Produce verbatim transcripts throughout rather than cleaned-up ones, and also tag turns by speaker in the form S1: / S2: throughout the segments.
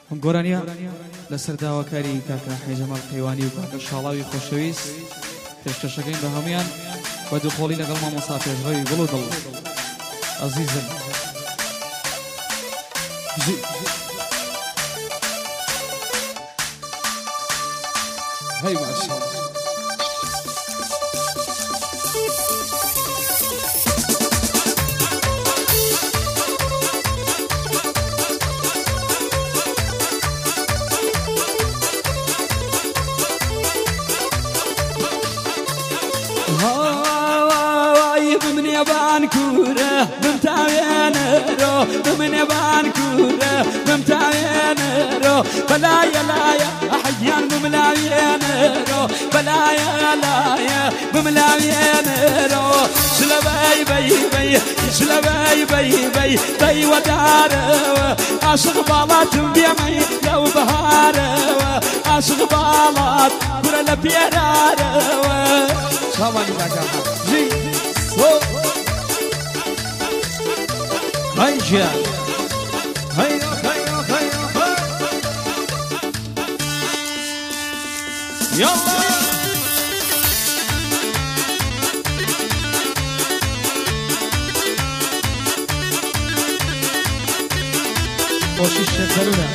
S1: هم گۆرانیا لەسەر داواکاری کاکە حەیجەماڵ قەیوانی و کاکە شاڵاوی خۆشەویست پێشکەشەکەین بە هەمویان بە دووخۆڵی لەگەڵ مامۆستا پێشڕەوی گوڵ و دڵ عەزیزم هەی ماشاءالله
S2: بانكورة بمتاوينرو بمن بانكورة بمتاوينرو بلايا لايا أحيان بملاوينرو بلايا لايا بملاوينرو شلباي باي باي شلباي باي باي باي ودارو عاشق بالات بيمي لو بهارو عاشق بالات كرة لبيرارو
S1: شامان كاكا
S2: جي
S1: هيا
S2: هيا هيا هيا يلا
S1: خوشی شکرونه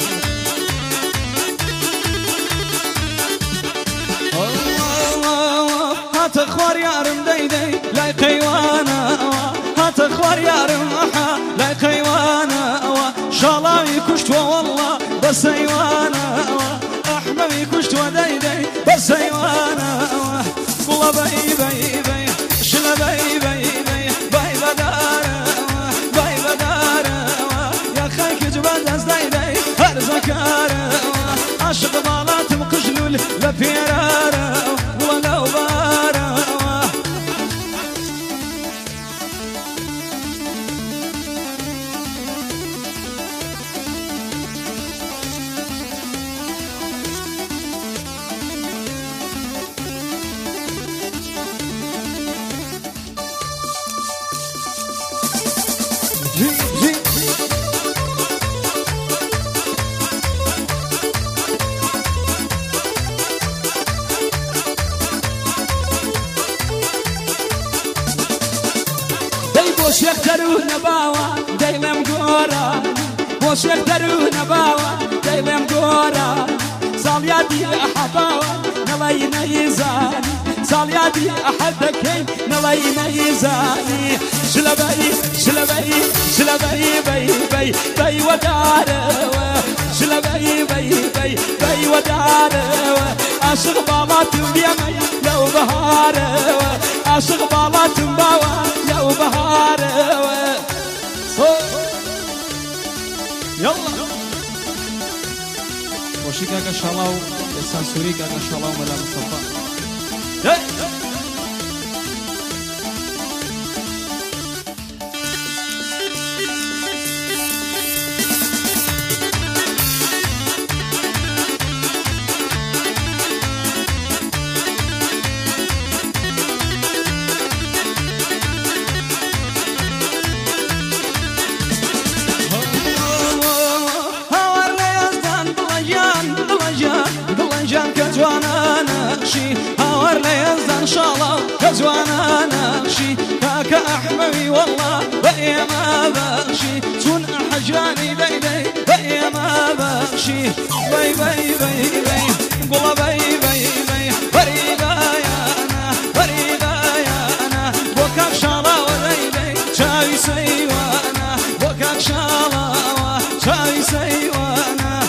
S2: هات خوار يارم ديدي لا قيوانا هات خوار يارم لا قيوانا شالاوي كشت والله بس ايوانا احموي كشت وديدي بس ايوانا والله باي باي باي شلا باي باي باي باي بدارا باي بدارا يا خاك جبال دز ديدي هر زكارا عاشق بالات مقجلول لبيرارا ولو بارا جي جي بوش يقدرون باوا دايما مقورا بوش يقدرون باوا دايما مقورا صالياتي أحباوا نلاي نيزاني صالياتي أحبكين نلاي نيزاني شلبي شلبي شلبي بي بي بي وداروا شلبي بي بي بي وداروا عاشق بالات بيمي لو بهاروا عاشق بالات باوا لو بهاروا يلا
S1: خوشی کاکە شاڵاو سانسوری کاکە شاڵاو مەلا مستەفا
S2: كجوانا نقشي هاور ليزدان شالا كجوانا نقشي كاك أحموي والله بقي ما بخشي تون حجاني بيدي بقي ما بخشي بي بي بي بي قولا بي بي بي بريدا يا أنا بريدا يا أنا بوكاك شالا وليدي شاوي سيوانا بوكاك شالا شاوي سيوانا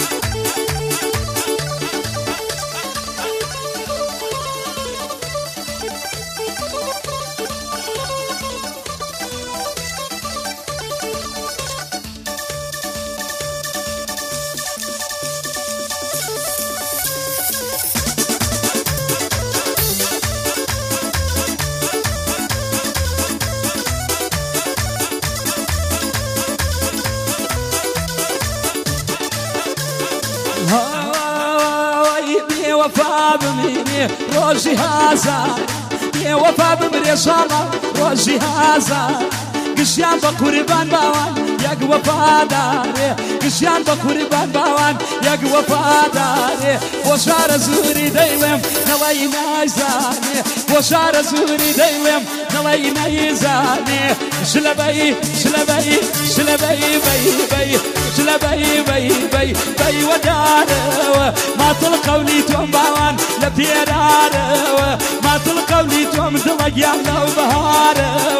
S2: وفا بميني روجي هازا يا وفا بمري شالا روجي هازا قشيان بقربان باوان يك وفاداري قشيان بقربان باوان يك وفاداري وشار زوري دايلم نلاي نايزاني وشار زوري دايلم نلاي نايزاني شلبي شلبي شلبي بي بي شلبي بي بي بي ودار ما تلقوا لي توم باوان لبيرار ما تلقوا لي توم دلقيا لو بهار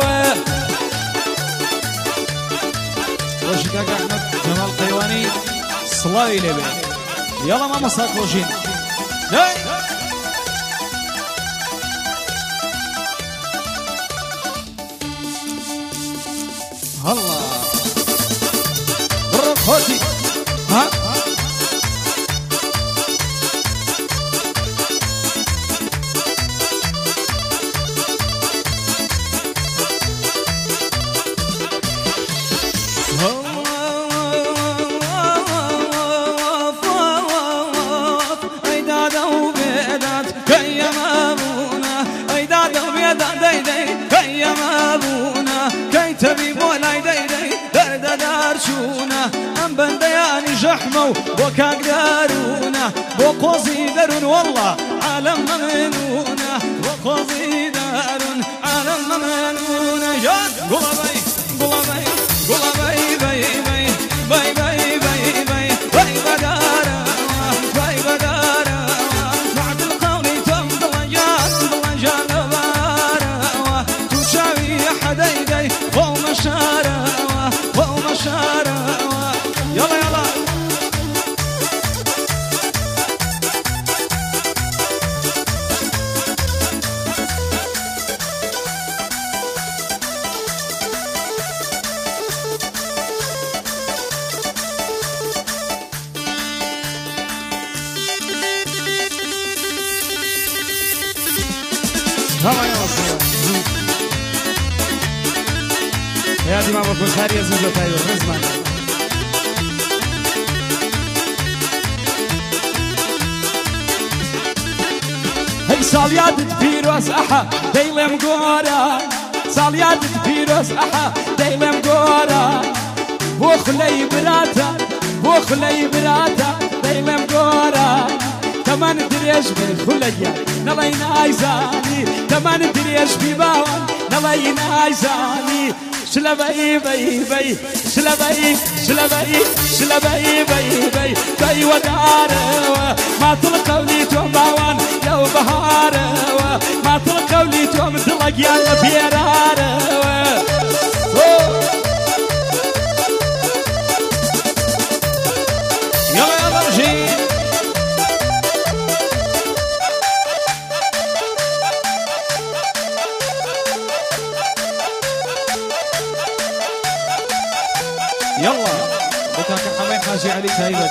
S1: روشي كاك أحمد جمال قيواني صلاوي لبي يلا ما مساك روشين هاي الله
S2: خوتي ها ام بندياني جحمو وكاك دارونا وقوزي دارون والله عالم ممنونا وقوزي دارون عالم ممنونا يا قلبي قلبي قلبي بي بي بي بي بي بي بي بدارا بي بدارا بعد القول تم ضلجان ضلجان بارا تشاوي حديدي فوق مشارا فوق مشارا يلا يلا
S1: هلا يا رسول يا دي ما بكون هاري يزوجو تايو رزمان
S2: هي صاليات فيروس احا دايلم قورا صاليات فيروس احا دايلم قورا وخلي براتا وخلي براتا دايلم قورا كمان دريش بالخليا نلاين عايزاني كمان دريش بباوان نلاين عايزاني شلبي بي بي شلبي شلبي شلبي بي بي بي ودار ما تلقوا لي توم باوان لو بهار ما تلقوا لي توم دلق يا بيرار
S1: يلا يا برجي يلا بكاك حمين حاجي عليك هايبك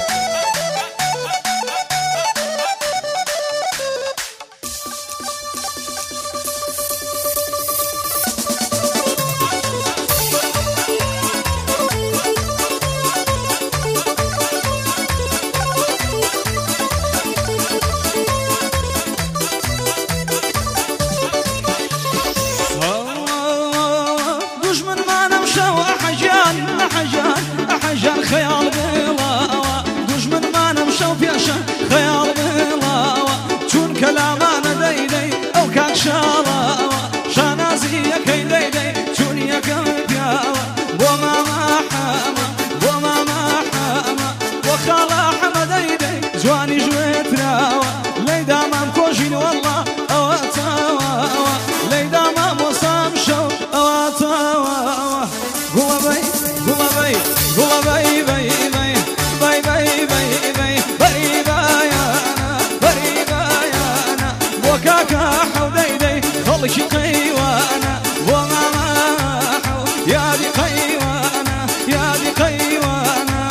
S2: أحجان خيال بلاوة دجمن ما نمشو بيشان خيال بلاوة چون كلامان دي دي أو كاك شالاوة شانازي يكي دي دي چون يكم بياوة وما ما حاما وما ما حاما وخالا حما دي دي جواني جويت راوة ليدا ما مكوشين والله أواتاوة ليدا ما مصام شو أواتاوة قوة بي قوة بي باي باي باي باي باي باي باي باي بايانا باي بايانا وكاكا حوديدي خلشي قيوانا وما ماحو يا دي قيوانا يا دي قيوانا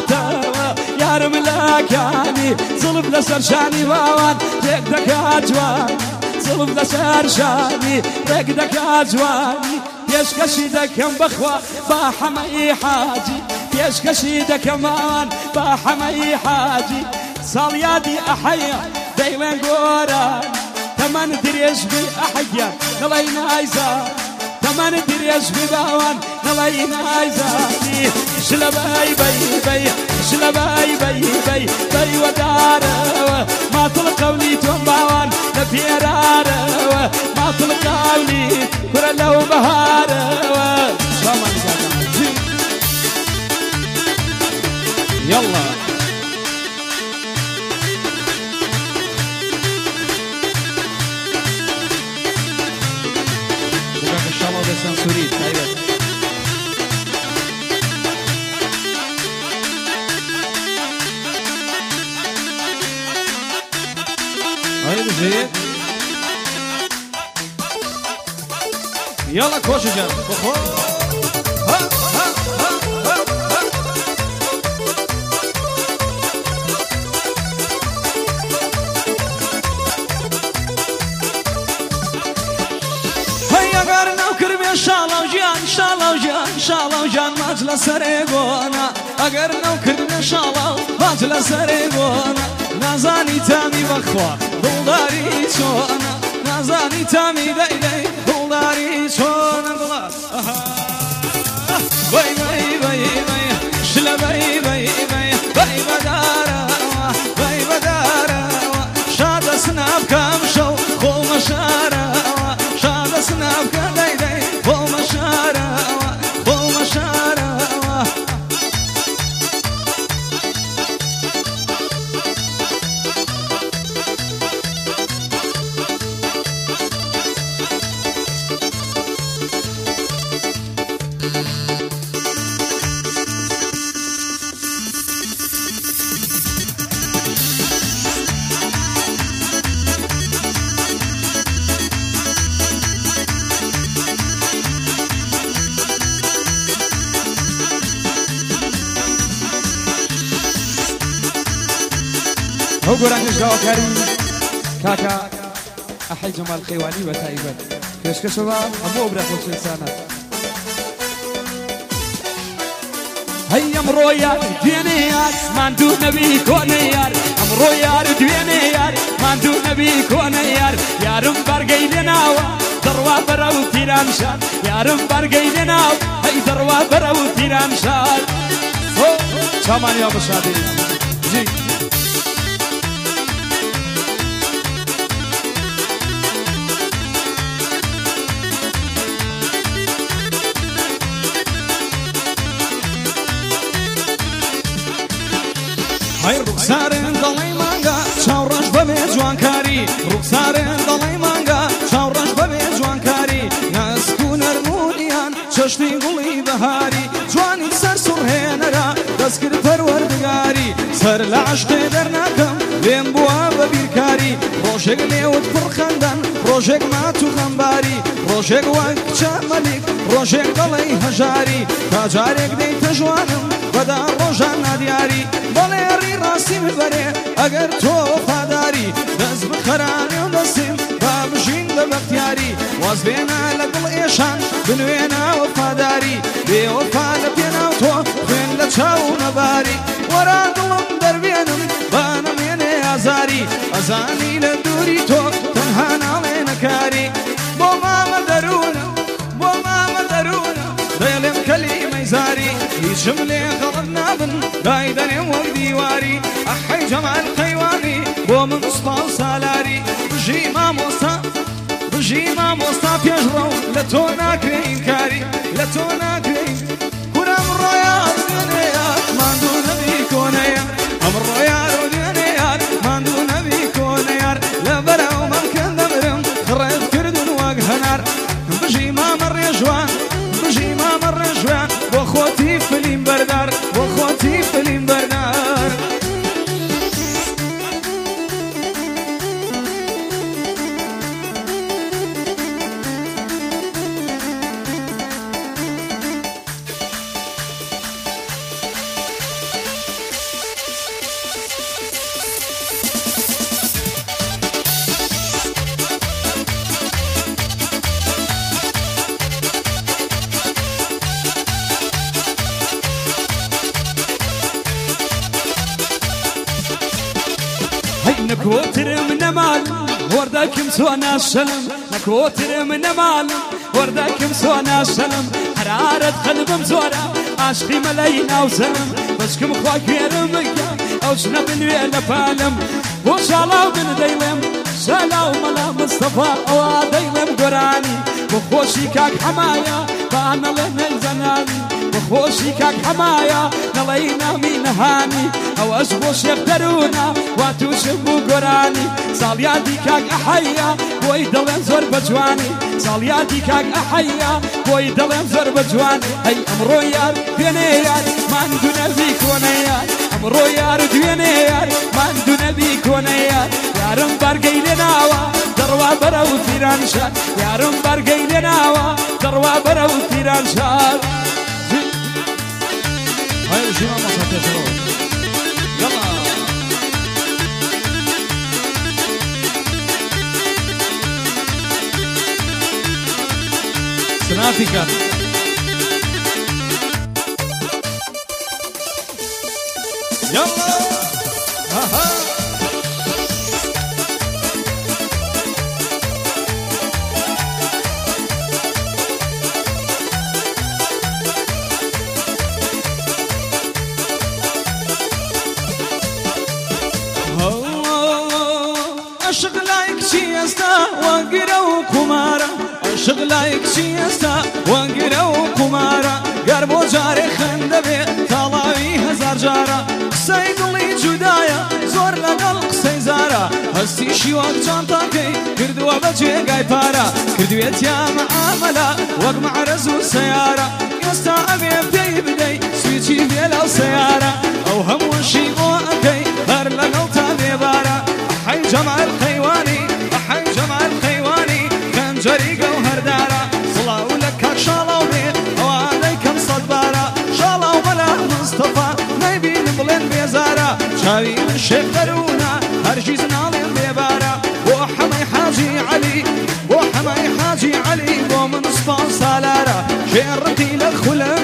S2: هاتەوە یارم لاکانی زڵب لەسەر شانی باوان ڕێک دەکات جوان زڵب لەسەر شانی ڕێک دەکات جوانی پێشکەشی دەکەم بەخوا با حەمەی حاجی پێشکەشی دەکەمان با حەمەی حاجی ساڵیادی ئەحەیە دەیڵێن گۆران تەمەن درێژ بی ئەحەگیان نەڵی نایزان تەمەن درێژ بی باوان نەڵی نایزانی شلە بەی بەی بەی شلە بەی بەی بەی بەی وەدارەوە ماتڵ قەولی تۆم باوان لە پێرارەوە ماتڵ قەولی کورە لەو بەهارەوە يلا بقاك ان شاء الله بسان سوريد طيبت هاي بزيد يلا كوش جان بخور ها ها ها ها ها هيا قارنا وكرمي شالاو جان شالاو جان شالاو جان ماجلا سريقونا قارنا وكرمي شالاو ماجلا سريقونا نازاني تامي بخوا دولاري شونا نازاني تامي داي داي دولاري شونا دولار باي باي باي باي شلا باي باي باي باي بدارا باي بدارا شاد سناب كام شو خو مشارا شاد سناب كام داي داي خو مشارا خو مشارا هو قرانش دوا كريم كاكا أحي جمال خيواني وتايبت كشك شباب أبو أبرك وشلسانات هيا امرويار دوينيار ماندو نبي كونيار امرويار دوينيار ماندو نبي كونيار يارم برقي لناوا دروا برو تيران شاد يارم برقي لناوا هي دروا برو تيران شاد هو شامان يا بشادي جي هاي رخسارن دڵی مانگا چاوڕەش بەبێ جوانکاری رخسارن دڵی مانگا چاوڕەش بەبێ جوانکاری نەسک و نەرمونیان چەشتی گوڵی بەهاری جوانی سەر سوڕهێنەرا دەستکرد پەروەردگاری سەر لە عەشقێ دەرناکەم لێم بووە بە بیرکاری ڕۆژێک لێوت پڕ خەندەن ڕۆژێک مات و خەمباری ڕۆژێک وەک کچە مەلیک ڕۆژێک دەڵێی هەژاری تا جارێک دەیتە جوانم بەدا ڕۆژان نادیاری بەڵێ ڕی ڕاستی ببەرێ ئەگەر تۆ وەفاداری دەست بخەرانێ و دەستیم با بژین بە بەختیاری واز بێنە لە دڵ ئێشان بنوێنە وەفاداری بێوەفا لە پێناو تۆ خوێن لە چاو نەباری وەرا دڵم دەربێنم با نەمێنێ ئازاری ئەزانی لە دووری تۆ تەنها ناڵێنە کاری بۆ مامە دەروونە بۆ مامە دەروونە دەیڵێم کەلیمەی زاری هیچم لێ غەڵت نابن دای دەنێم وەک دیواری ئەحەی جەمال قەیوانی بۆ من سوپا و سالاری بژی مامۆستا بژی مامۆستا پێشڕەو لە تۆ ناکرێ ئینکاری لە تۆ ناکرێ کورەم ڕۆیار دوێنێیار ماندوو نەبی کۆنەیە ئەم ڕۆیار و دوێنێیار ماندوو نەبی کۆنەیار لە بەرەو مەمکەن دەبرم ڕێت کردن وەک هەنار بژی مامە ڕێژوان بژی مامە ڕێژوان بۆ خۆتی فلیم بەردار بۆ خۆتی فلیم بەردار نكوتر من مال ورداكم سونا السلم نكوتر من مال ورداكم سونا السلم حرارة قلبم زورا عاشقي ملاينا وسلم بسكم خواك يرمك او شنب الويل فالم وشالا بن ديلم سلام ملا مصطفى او ديلم قراني بخوشي كاك حمايا فانا لنا الزناني بخوشي كاك حمايا نلينا من هاني او اشبو شيخ درونا واتو شبو قراني صالياتي كاك احيا بوي دلم زور بجواني صالياتي كاك احيا بوي دلم زور بجواني اي امرو يار بيني يار ما ندو نبي كوني يار امرو يار دويني يار ما ندو نبي كوني يار يارم برقي لناوا دروا برو تيران شار يارم برقي لناوا دروا برو تيران شار
S1: هاي شو ما صارت شنو يلا سنافيكا
S2: يلا ها ها عشق لايك شيستا وانقروا كمارا عشق لايك شيستا وانقروا كمارا قربو جاري خندبي طلاوي هزار جارا سيدلي جدايا زور لقل قسي زارا هستي شيوك جانتاكي كردوا بجي قاي بارا كردويت يا معاملة وق معرزو سيارة يستا أبي بدي بدي سويتي بيلا سيارة أو هم وشي وأكي هر لقل تابي بارا حي جمع الخيواني حي جمع الخيواني خنجري جوهر دارا صلاة لك شالاو بيت وعليكم صدبارا شالاو ملا مصطفى نبي نبلن بيزارا شاوي من الشيخ درونا هرجيز نالين بيبارا وحمي حاجي علي وحمي حاجي علي ومن صفان سالارا شيرتي للخلق